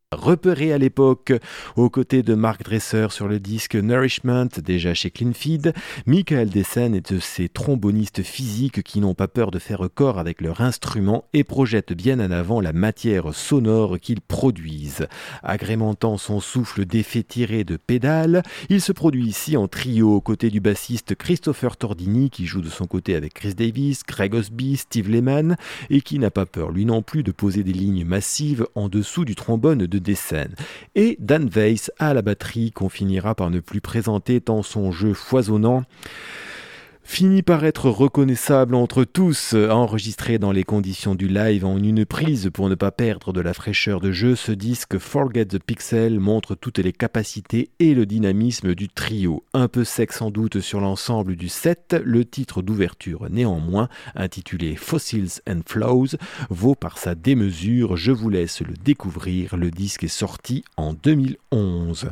Repéré à l'époque aux côtés de Mark Dresser sur le disque Nourishment, déjà chez Clean Feed, Michael Dessen est de ces trombonistes physiques qui n'ont pas peur de faire corps avec leur instrument et projettent bien en avant la matière sonore qu'ils produisent. Agrémentant son souffle d'effets tirés de pédales, il se produit ici en trio aux côtés du bassiste Christopher Tordini qui joue de son côté avec Chris Davis, Craig Osby, Steve Lehman et qui n'a pas peur lui non plus de poser des lignes massives en dessous du trombone de Dessen. Et Dan Weiss à la batterie qu'on finira par ne plus présenter tant son jeu foisonnant finit par être reconnaissable entre tous, enregistré dans les conditions du live en une prise pour ne pas perdre de la fraîcheur de jeu. Ce disque Forget the Pixel montre toutes les capacités et le dynamisme du trio. Un peu sec sans doute sur l'ensemble du set, le titre d'ouverture néanmoins, intitulé Fossils and Flows, vaut par sa démesure. Je vous laisse le découvrir, le disque est sorti en 2011.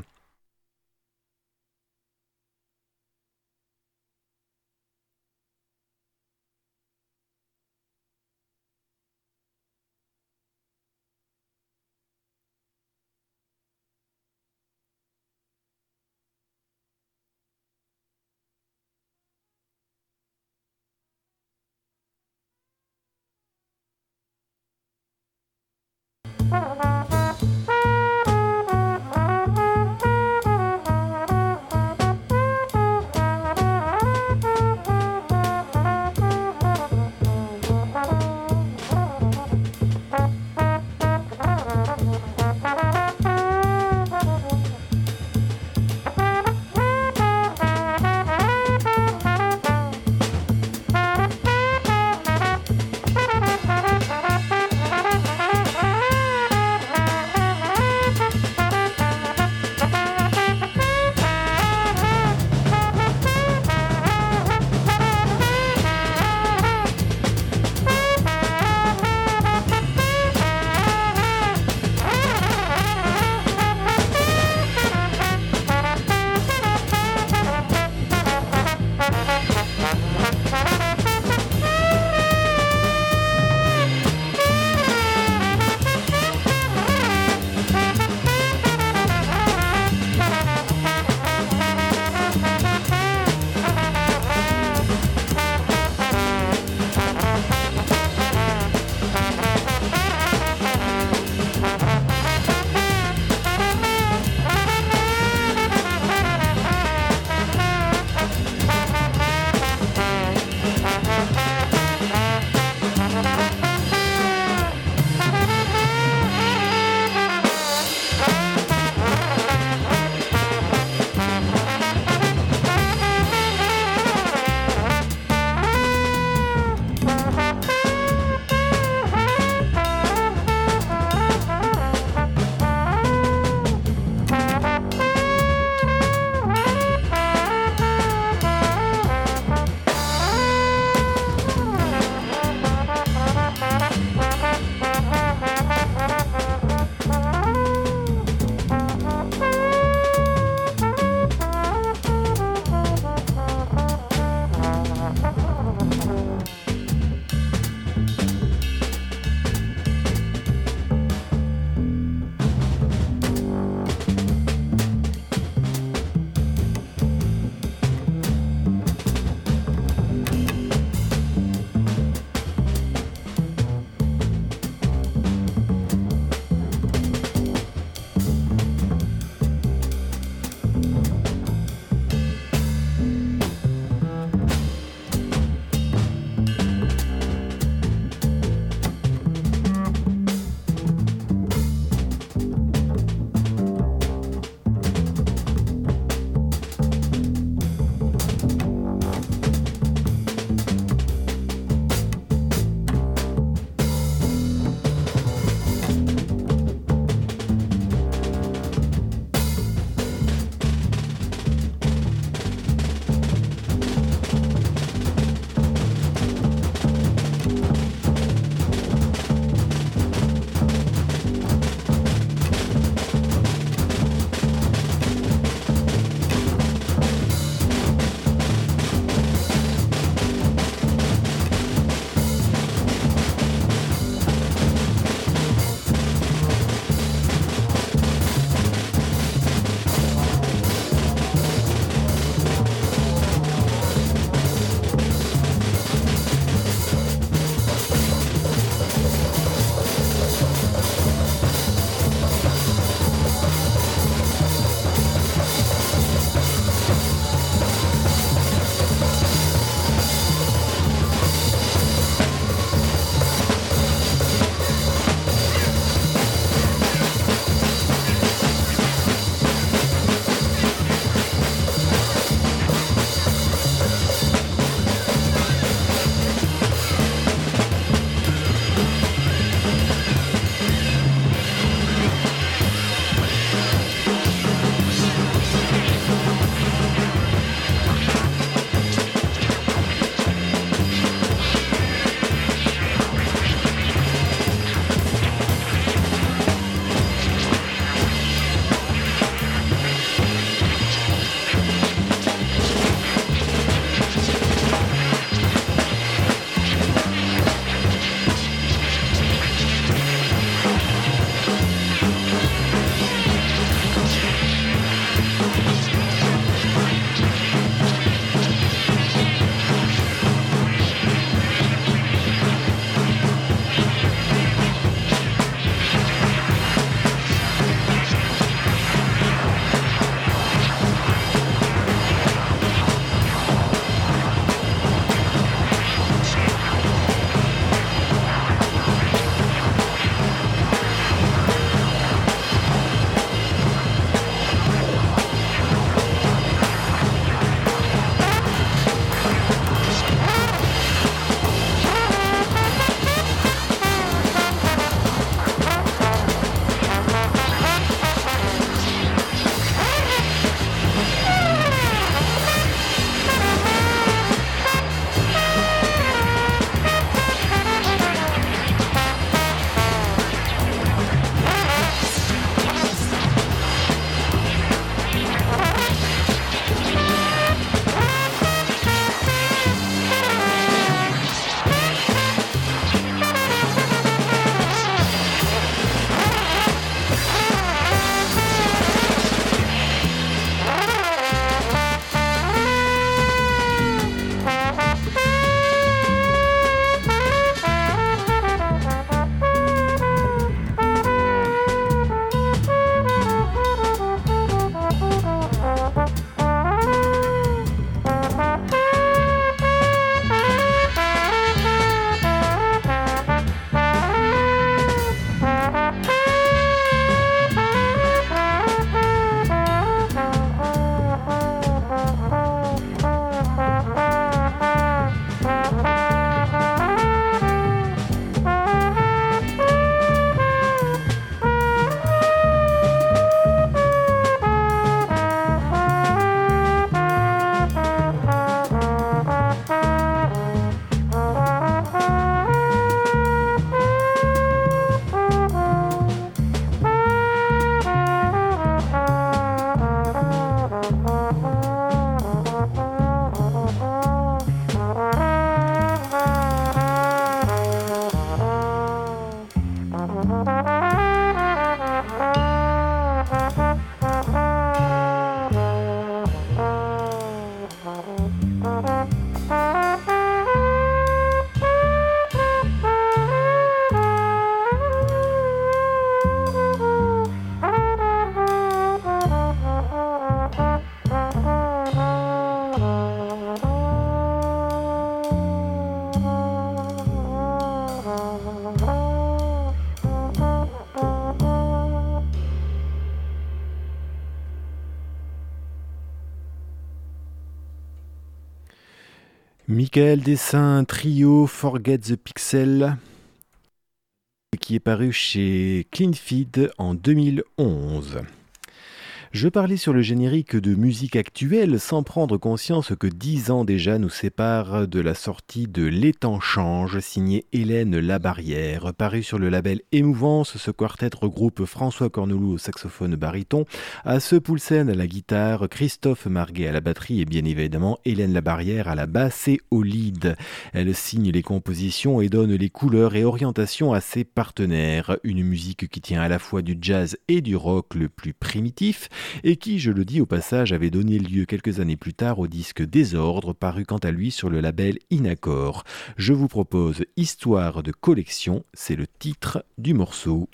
Michael Dessin, trio Forget the Pixel, qui est paru chez Clean Feed en 2011. Je parlais sur le générique de musique actuelle sans prendre conscience que 10 ans déjà nous séparent de la sortie de Les temps changent, signé Hélène Labarrière. Paru sur le label Émouvance, ce quartet regroupe François Corneloup au saxophone baryton, Asse Poulsen à la guitare, Christophe Marguet à la batterie et bien évidemment Hélène Labarrière à la basse et au lead. Elle signe les compositions et donne les couleurs et orientations à ses partenaires. Une musique qui tient à la fois du jazz et du rock le plus primitif, et qui, je le dis au passage, avait donné lieu quelques années plus tard au disque Désordre, paru quant à lui sur le label Inaccord. Je vous propose Histoire de collection, c'est le titre du morceau.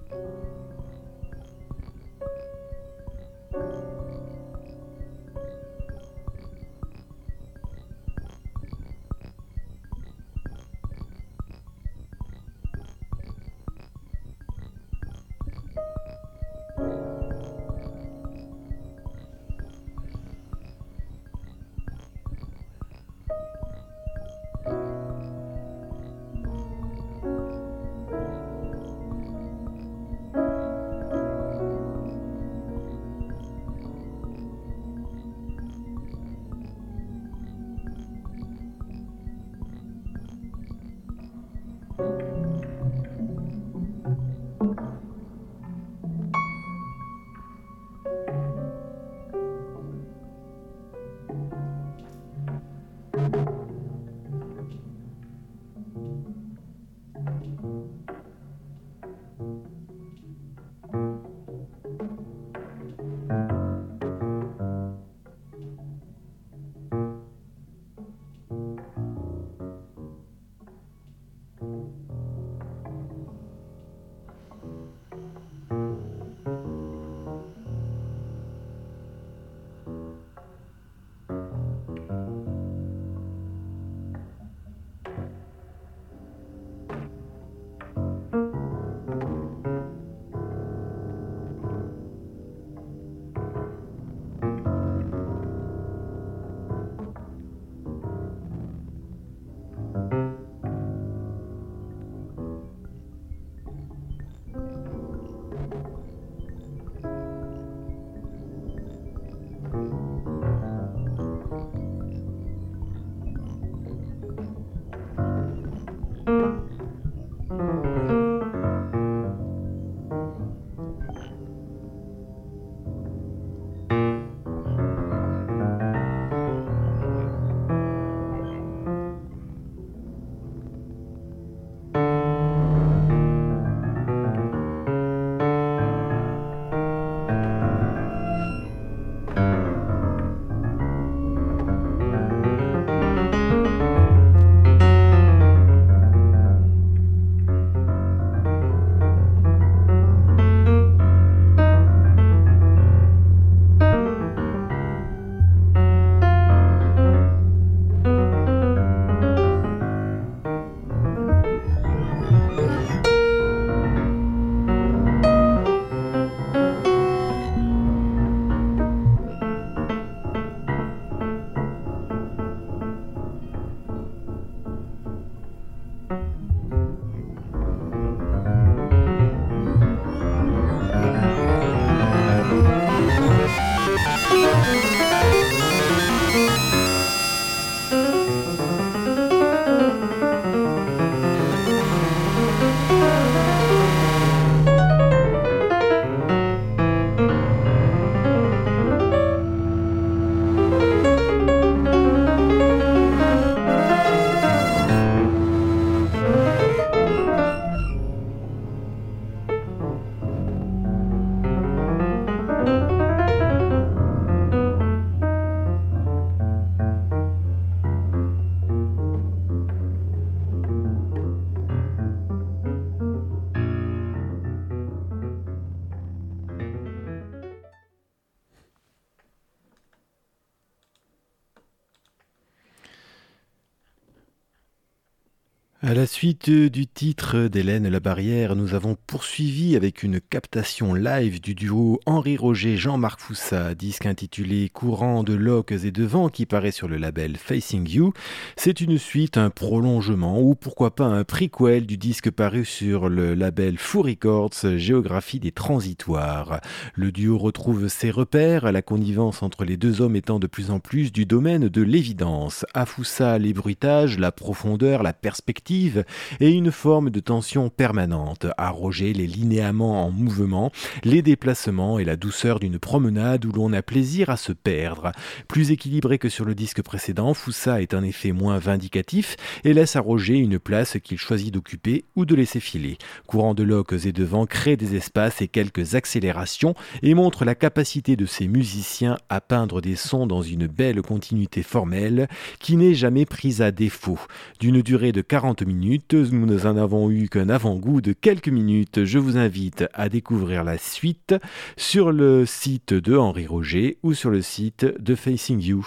À la suite du titre d'Hélène Labarrière, nous avons poursuivi avec une captation live du duo Henri Roger-Jean-Marc Foussa, disque intitulé Courant de loques et de vent qui paraît sur le label Facing You. C'est une suite, un prolongement ou pourquoi pas un prequel du disque paru sur le label Foo Records, Géographie des transitoires. Le duo retrouve ses repères, la connivence entre les deux hommes étant de plus en plus du domaine de l'évidence. À Foussa, les bruitages, la profondeur, la perspective et une forme de tension permanente. À Roger, les linéaments en mouvement, les déplacements et la douceur d'une promenade où l'on a plaisir à se perdre. Plus équilibré que sur le disque précédent, Foussa est en effet moins vindicatif et laisse à Roger une place qu'il choisit d'occuper ou de laisser filer. Courant de loques et de vent crée des espaces et quelques accélérations et montre la capacité de ces musiciens à peindre des sons dans une belle continuité formelle qui n'est jamais prise à défaut. D'une durée de 40 40 minutes. Nous n'en avons eu qu'un avant-goût de quelques minutes. Je vous invite à découvrir la suite sur le site de Henri Roger ou sur le site de Facing You.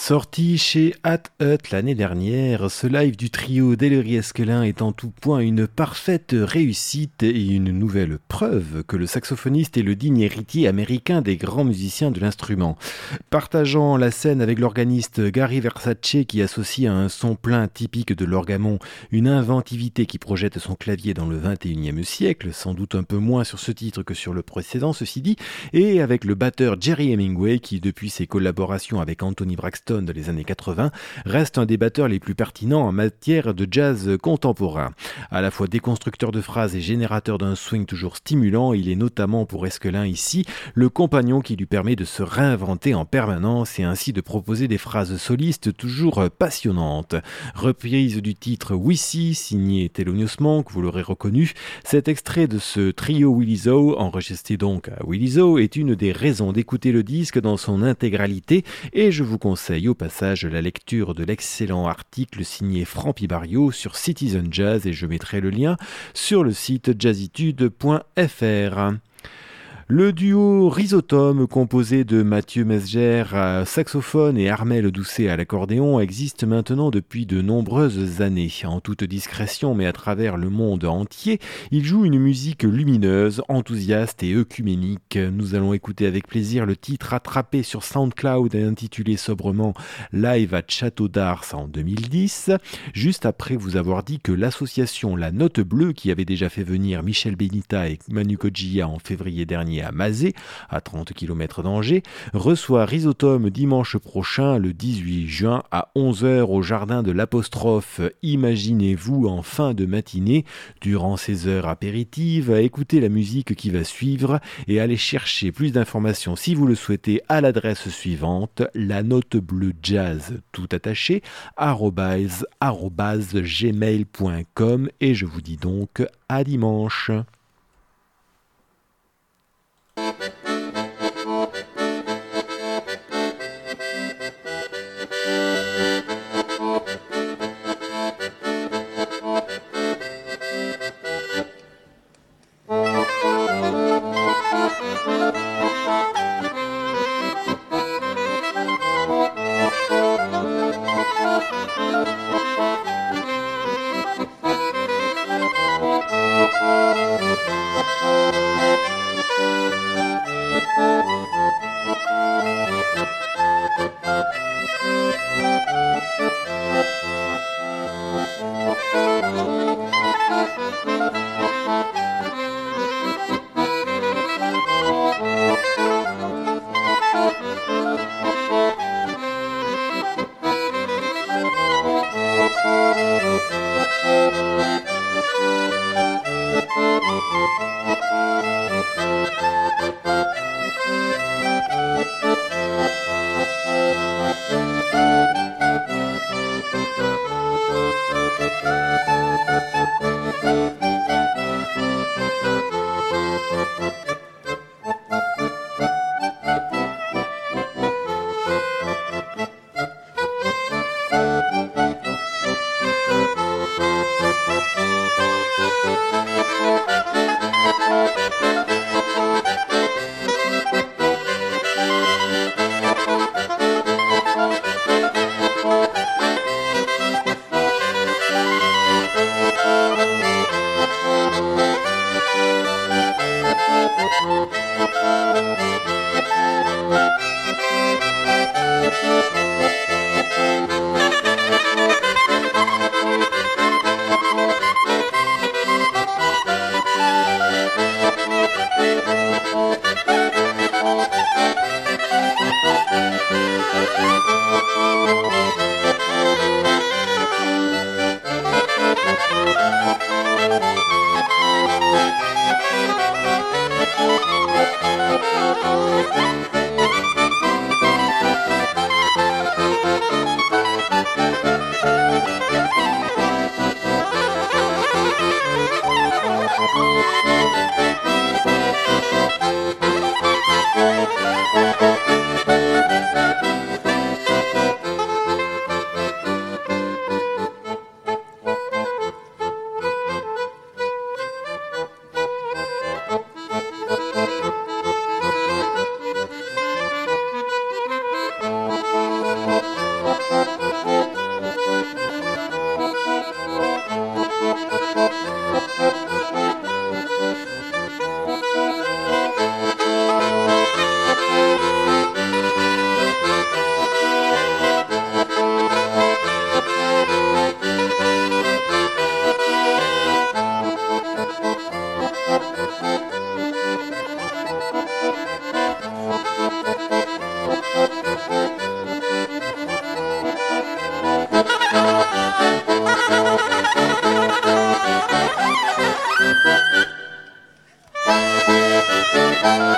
Sorti chez Hat Hut l'année dernière, ce live du trio d'Ellery Esquelin est en tout point une parfaite réussite et une nouvelle preuve que le saxophoniste est le digne héritier américain des grands musiciens de l'instrument. Partageant la scène avec l'organiste Gary Versace qui associe à un son plein typique de l'orgamon une inventivité qui projette son clavier dans le XXIe siècle, sans doute un peu moins sur ce titre que sur le précédent ceci dit, et avec le batteur Jerry Hemingway qui depuis ses collaborations avec Anthony Braxton dans les années 80, reste un des batteurs les plus pertinents en matière de jazz contemporain. À la fois déconstructeur de phrases et générateur d'un swing toujours stimulant, il est notamment pour Esquelin ici le compagnon qui lui permet de se réinventer en permanence et ainsi de proposer des phrases solistes toujours passionnantes. Reprise du titre Wissy, signé Thelonious Monk, vous l'aurez reconnu, cet extrait de ce trio Willie-O, enregistré donc à Willie-O, est une des raisons d'écouter le disque dans son intégralité et je vous conseille au passage la lecture de l'excellent article signé Franck Pibario sur Citizen Jazz et je mettrai le lien sur le site jazzitude.fr. Le duo Rhizotome, composé de Mathieu Mesger à saxophone et Armel Doucet à l'accordéon, existe maintenant depuis de nombreuses années. En toute discrétion, mais à travers le monde entier, il joue une musique lumineuse, enthousiaste et œcuménique. Nous allons écouter avec plaisir le titre attrapé sur SoundCloud et intitulé sobrement Live à Château d'Ars en 2010, juste après vous avoir dit que l'association La Note Bleue, qui avait déjà fait venir Michel Benita et Manu Kodjia en février dernier à Mazé, à 30 km d'Angers, reçoit Rhizotome dimanche prochain, le 18 juin, à 11h au jardin de l'Apostrophe. Imaginez-vous en fin de matinée, durant ces heures apéritives, à écouter la musique qui va suivre et aller chercher plus d'informations si vous le souhaitez à l'adresse suivante, la note bleue jazz, tout attaché, @gmail.com et je vous dis donc à dimanche.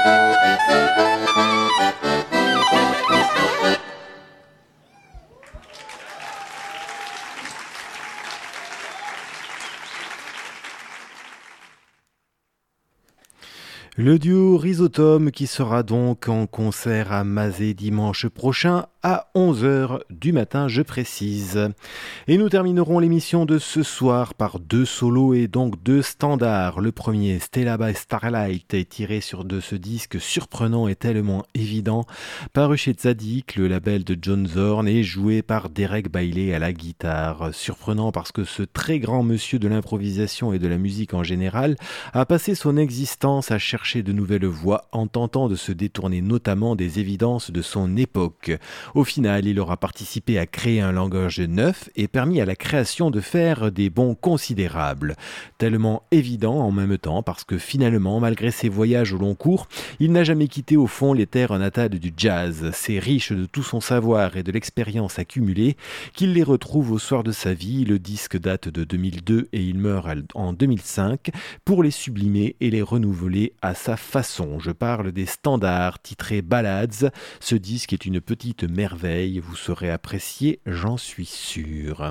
Le duo Rhizotome qui sera donc en concert à Mazé dimanche prochain à 11h du matin, je précise. Et nous terminerons l'émission de ce soir par 2 solos et donc 2 standards. Le premier, Stella by Starlight, est tiré de ce disque surprenant et tellement évident, paru chez Tzadik, le label de John Zorn, et joué par Derek Bailey à la guitare. Surprenant parce que ce très grand monsieur de l'improvisation et de la musique en général a passé son existence à chercher de nouvelles voies en tentant de se détourner notamment des évidences de son époque. Au final, il aura participé à créer un langage neuf et permis à la création de faire des bonds considérables. Tellement évident en même temps parce que finalement, malgré ses voyages au long cours, il n'a jamais quitté au fond les terres natales du jazz. C'est riche de tout son savoir et de l'expérience accumulée qu'il les retrouve au soir de sa vie. Le disque date de 2002 et il meurt en 2005 pour les sublimer et les renouveler à sa façon. Je parle des standards titrés Ballads. Ce disque est une petite merveille, vous saurez apprécier, j'en suis sûr.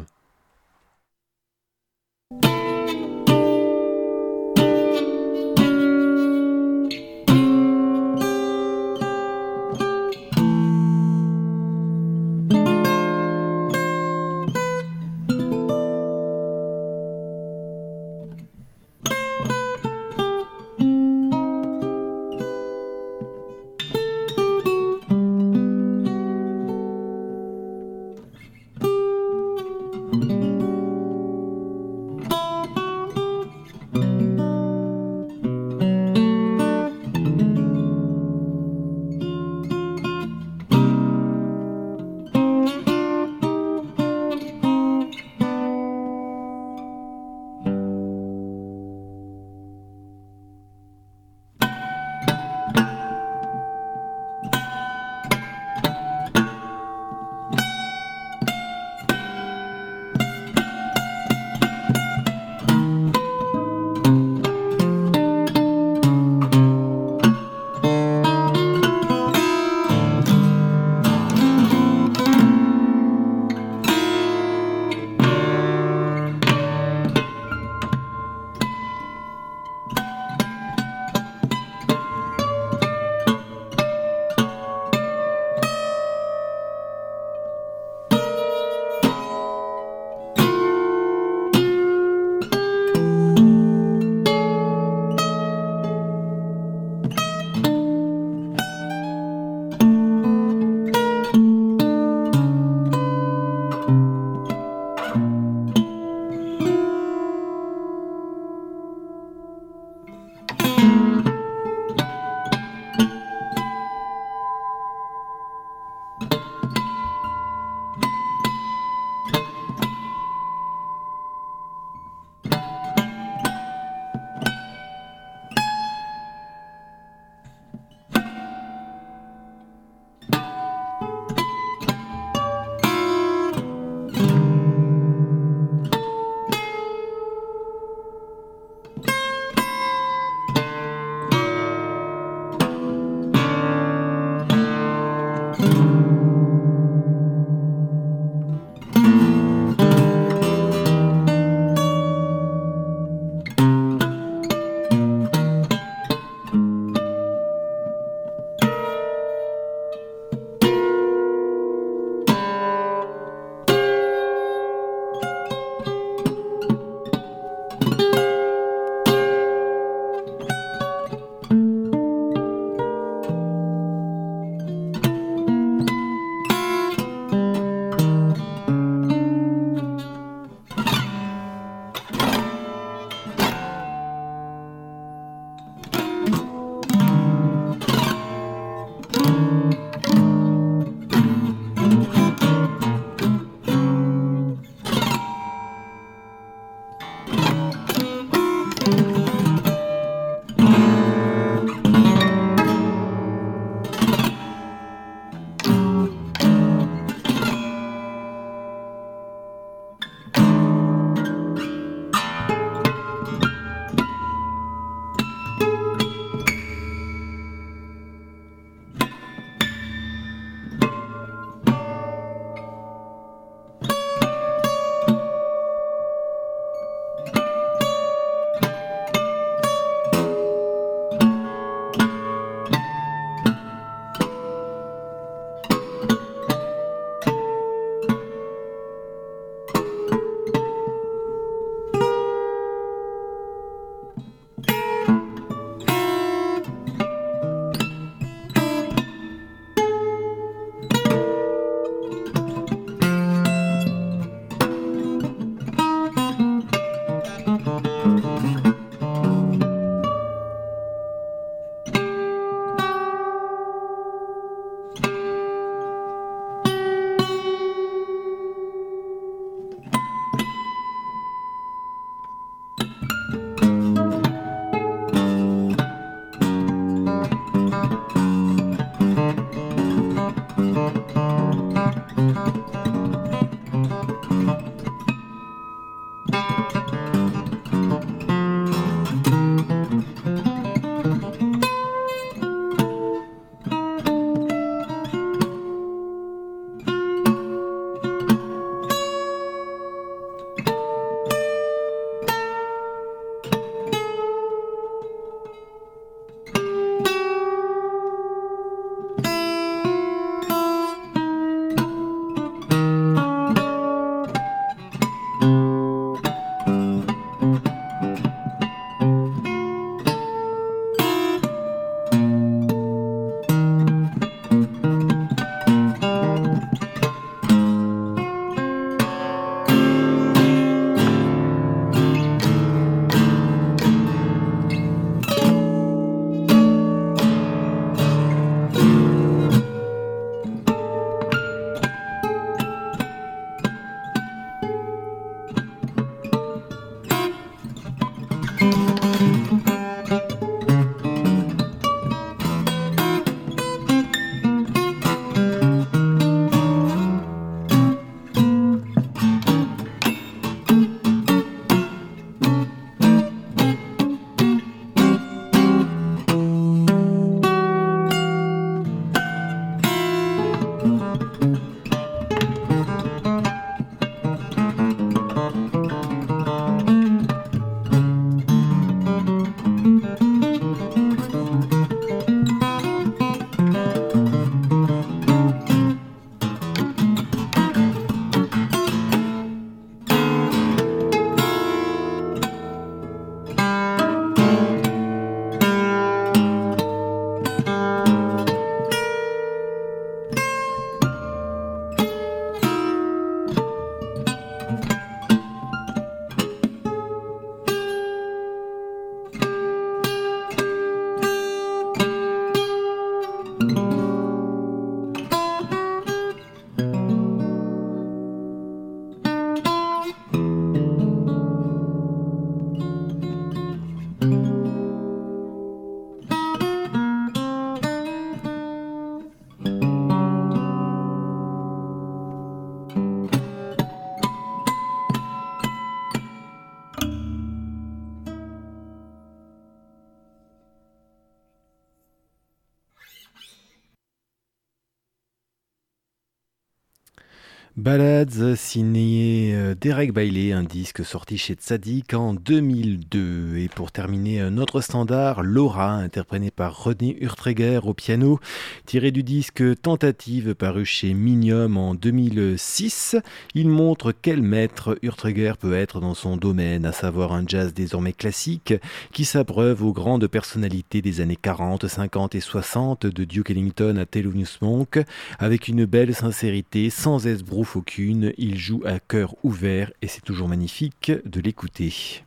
Ballads, signé Derek Bailey, un disque sorti chez Tzadik en 2002. Et pour terminer, un autre standard, Laura, interprété par Rodney Urtreger au piano, tiré du disque Tentative paru chez Minium en 2006. Il montre quel maître Urtreger peut être dans son domaine, à savoir un jazz désormais classique qui s'abreuve aux grandes personnalités des années 40, 50 et 60, de Duke Ellington à Thelonious Monk, avec une belle sincérité, sans esbrouffe aucune. Il joue à cœur ouvert et c'est toujours magnifique de l'écouter.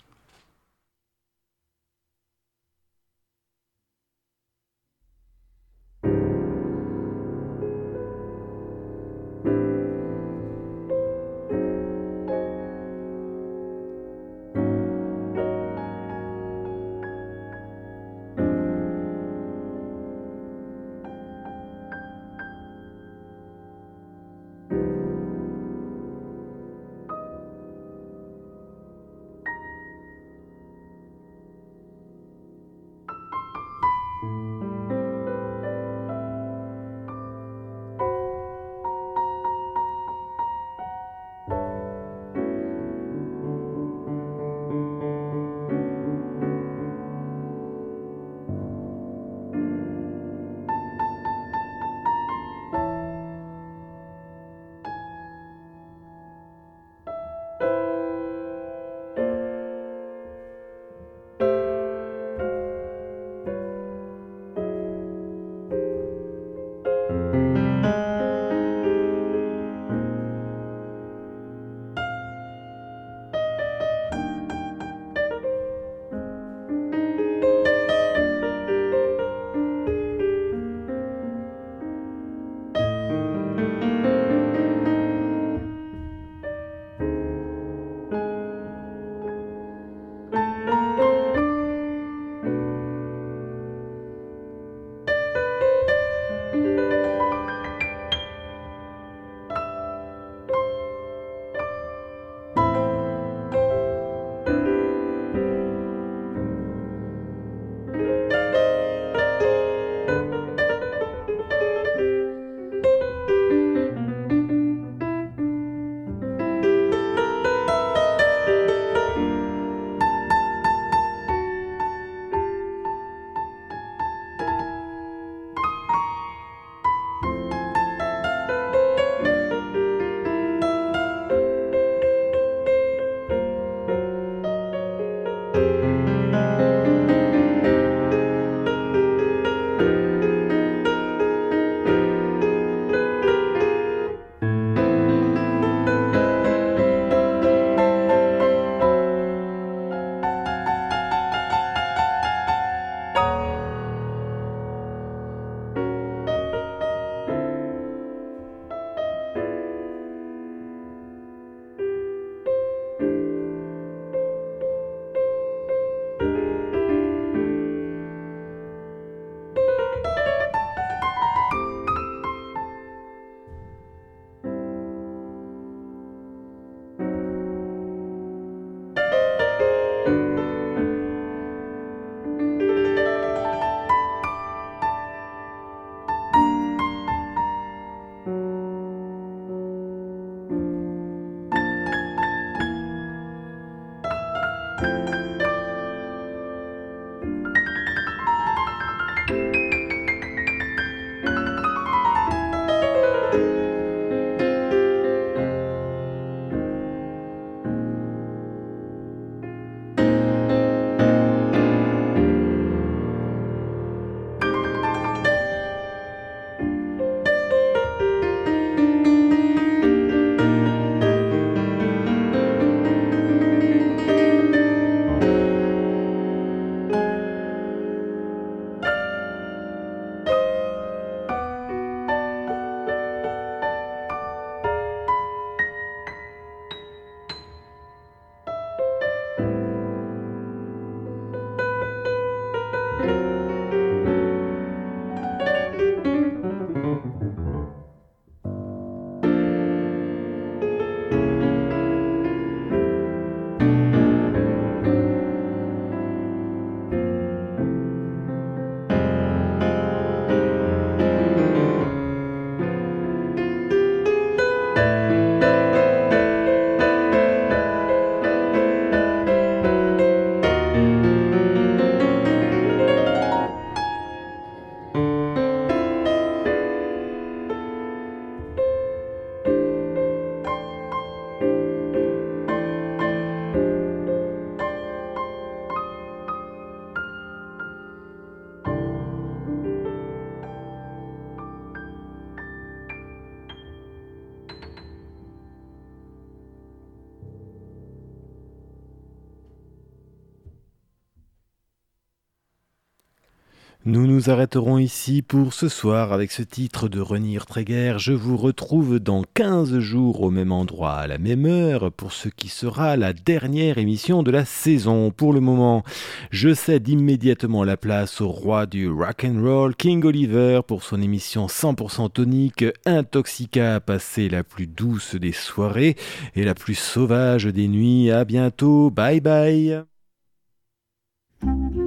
Nous nous arrêterons ici pour ce soir avec ce titre de Renir Tréguer. Je vous retrouve dans 15 jours au même endroit, à la même heure, pour ce qui sera la dernière émission de la saison. Pour le moment, je cède immédiatement la place au roi du rock'n'roll, King Oliver, pour son émission 100% tonique, Intoxica, à passer la plus douce des soirées et la plus sauvage des nuits. À bientôt, bye bye.